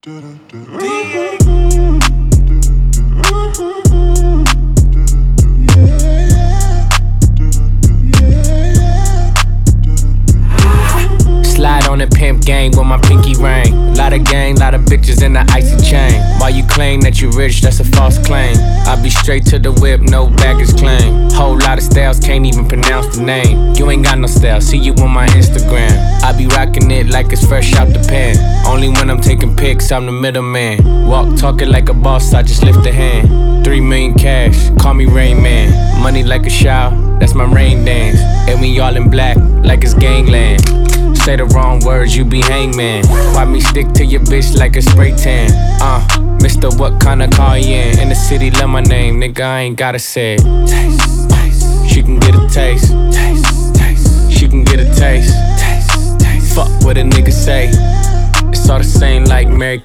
Slide on the pimp gang with my pinky ring. Lot of gang, lot of bitches in the icy chain. While you claim that you rich, that's a false claim. I be straight to the whip, no baggage claim. Whole lot of styles, can't even pronounce the name. You ain't got no style, see you on my Instagram. I be rocking it like it's fresh out the pan. Only when I'm taking pics, I'm the middleman. Walk talking like a boss, I just lift a hand. 3 million cash, call me Rain Man. Money like a shower, that's my rain dance. And we all in black, like it's gangland. Say the wrong words, you be hangman. Why me stick to your bitch like a spray tan? Mister, what kind of car you in the city, love my name, nigga, I ain't gotta say it. Taste, taste. She can get a taste. Taste, taste. She can get a taste. Taste, taste. Fuck what a nigga say. It's all the same like Mary